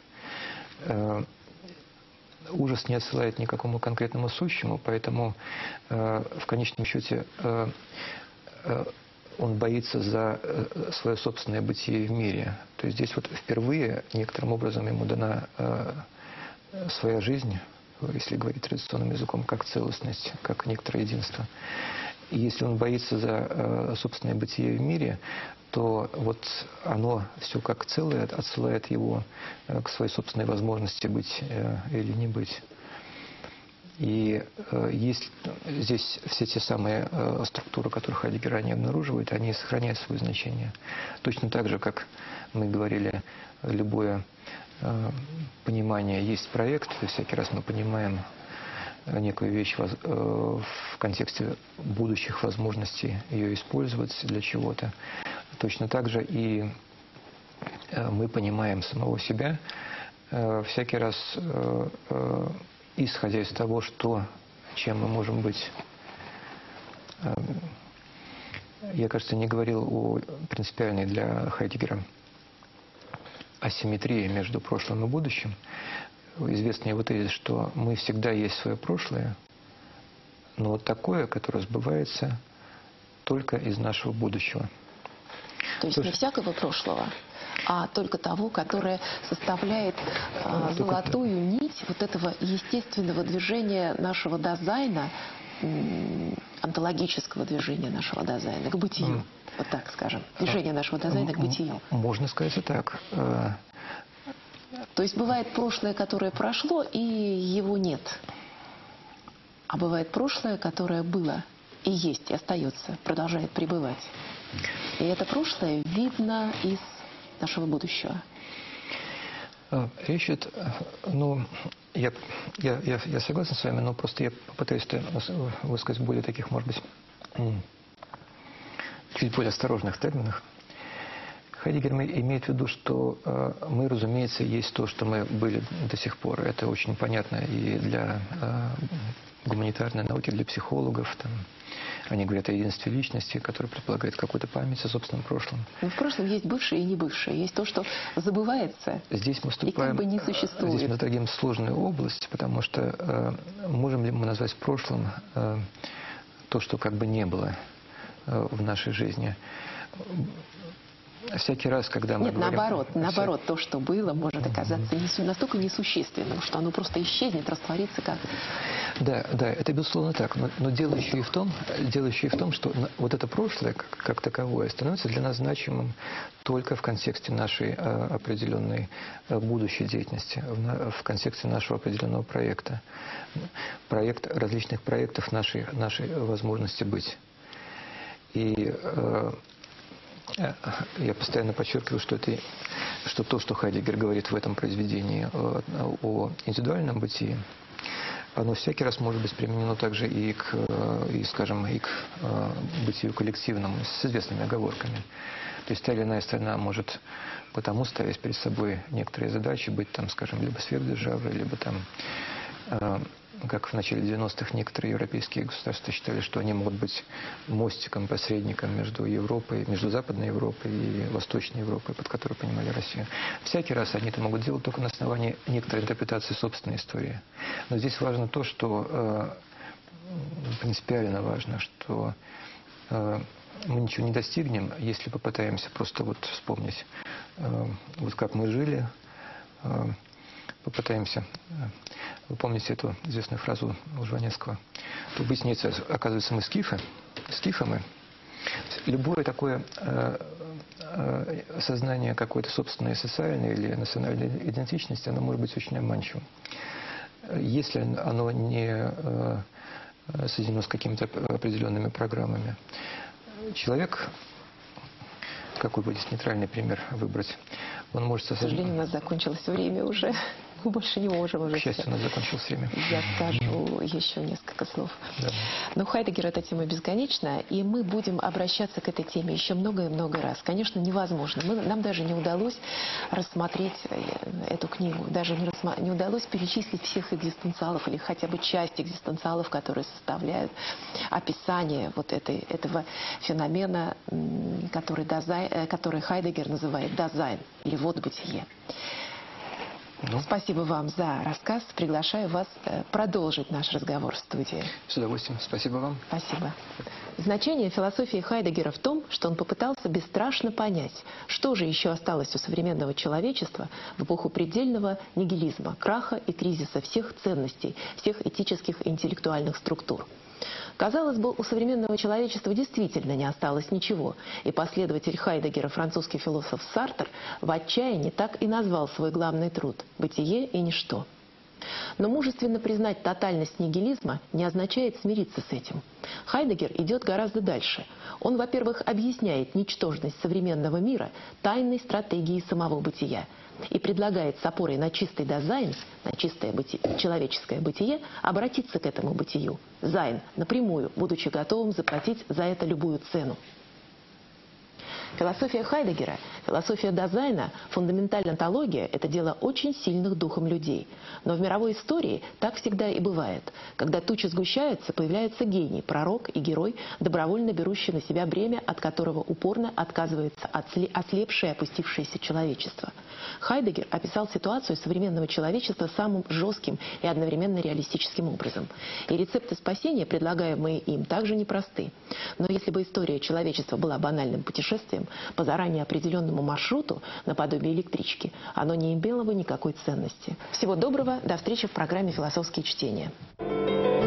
Ужас не отсылает ни к какому конкретному сущему, поэтому в конечном счете он боится за свое собственное бытие в мире. То есть здесь вот впервые некоторым образом ему дана своя жизнь, если говорить традиционным языком, как целостность, как некоторое единство. И если он боится за собственное бытие в мире, то вот оно все как целое отсылает его к своей собственной возможности быть или не быть. И есть здесь все те самые структуры, которые Хайдеггер ранее обнаруживает, они сохраняют свое значение. Точно так же, как мы говорили, любое понимание есть проект, и всякий раз мы понимаем некую вещь в контексте будущих возможностей ее использовать для чего-то. Точно так же и мы понимаем самого себя всякий раз, исходя из того, что, чем мы можем быть. Я, кажется, не говорил о принципиальной для Хайдеггера асимметрии между прошлым и будущим. Известный его тезис, что мы всегда есть свое прошлое, но вот такое, которое сбывается только из нашего будущего. То есть То не есть... всякого прошлого, а только того, которое составляет а, золотую это... нить вот этого естественного движения нашего Дазайна, онтологического движения нашего Дазайна к бытию. Mm. Вот так скажем. Движение нашего Дазайна к бытию. Можно сказать и так. То есть бывает прошлое, которое прошло, и его нет. А бывает прошлое, которое было и есть, и остается, продолжает пребывать. И это прошлое видно из нашего будущего. Речь идет, ну, я, я, я, я согласен с вами, но просто я попытаюсь высказать более таких, может быть, чуть более осторожных терминах. Хайдеггер имеет в виду, что э, мы, разумеется, есть то, что мы были до сих пор. Это очень понятно и для э, гуманитарной науки, для психологов. Там, они говорят о единстве личности, которое предполагает какую-то память о собственном прошлом. Но в прошлом есть бывшее и не бывшее. Есть то, что забывается здесь мы вступаем, и как бы не существует. Здесь мы затрагиваем сложную область, потому что э, можем ли мы назвать прошлым э, то, что как бы не было э, в нашей жизни. Всякий раз, когда мы Нет, говорим... наоборот, Вся... наоборот, то, что было, может оказаться несу... настолько несущественным, что оно просто исчезнет, растворится как... Да, да, это безусловно так. Но, но дело еще и в том, дело еще и в том, что вот это прошлое, как, как таковое, становится для нас значимым только в контексте нашей э, определенной э, будущей деятельности, в, на, в контексте нашего определенного проекта. Проект различных проектов нашей, нашей возможности быть. И э, я постоянно подчеркиваю, что, это, что то, что Хайдеггер говорит в этом произведении о, о индивидуальном бытии, оно всякий раз может быть применено также и к, и, скажем, и к бытию коллективному, с известными оговорками. То есть та или иная страна может потому ставить перед собой некоторые задачи, быть там, скажем, либо сверхдержавой, либо там, как в начале девяностых некоторые европейские государства считали, что они могут быть мостиком, посредником между Европой, между Западной Европой и Восточной Европой, под которой понимали Россию. Всякий раз они это могут делать только на основании некоторой интерпретации собственной истории. Но здесь важно то, что э, принципиально важно, что э, мы ничего не достигнем, если попытаемся просто вот вспомнить, э, вот как мы жили, э, попытаемся. Вы помните эту известную фразу Жванецкого? То быть нет, оказывается, мы скифы, скифы мы. Любое такое э, э, сознание какой-то собственной социальной или национальной идентичности, оно может быть очень обманчивым. Если оно не э, соединено с какими-то определенными программами. Человек, какой бы здесь нейтральный пример выбрать, он может... К сожалению, у нас закончилось время уже. Мы больше не можем уже. К счастью, у нас закончилось время. Я скажу еще несколько слов. Да. Но Хайдеггер — эта тема бесконечна, и мы будем обращаться к этой теме еще много и много раз. Конечно, невозможно. Мы, нам даже не удалось рассмотреть эту книгу. Даже не, рассма... не удалось перечислить всех экзистенциалов или хотя бы часть экзистенциалов, которые составляют описание вот этой, этого феномена, который, Дазайн, который Хайдеггер называет «Дазайн» или «Вот бытие». Ну. Спасибо вам за рассказ. Приглашаю вас продолжить наш разговор в студии. С удовольствием. Спасибо вам. Спасибо. Значение философии Хайдеггера в том, что он попытался бесстрашно понять, что же еще осталось у современного человечества в эпоху предельного нигилизма, краха и кризиса всех ценностей, всех этических и интеллектуальных структур. Казалось бы, у современного человечества действительно не осталось ничего, и последователь Хайдеггера, французский философ Сартр, в отчаянии так и назвал свой главный труд «Бытие и ничто». Но мужественно признать тотальность нигилизма не означает смириться с этим. Хайдеггер идет гораздо дальше. Он, во-первых, объясняет ничтожность современного мира тайной стратегией самого бытия и предлагает с опорой на чистый дазайн, на чистое бытие, человеческое бытие, обратиться к этому бытию, зайн, напрямую, будучи готовым заплатить за это любую цену. Философия Хайдеггера, философия Дазайна, фундаментальная-онтология – это дело очень сильных духом людей. Но в мировой истории так всегда и бывает. Когда тучи сгущаются, появляется гений, пророк и герой, добровольно берущий на себя бремя, от которого упорно отказывается ослепшее и опустившееся человечество. Хайдеггер описал ситуацию современного человечества самым жестким и одновременно реалистическим образом. И рецепты спасения, предлагаемые им, также непросты. Но если бы история человечества была банальным путешествием по заранее определенному маршруту, наподобие электрички, оно не имело бы никакой ценности. Всего доброго, до встречи в программе «Философские чтения».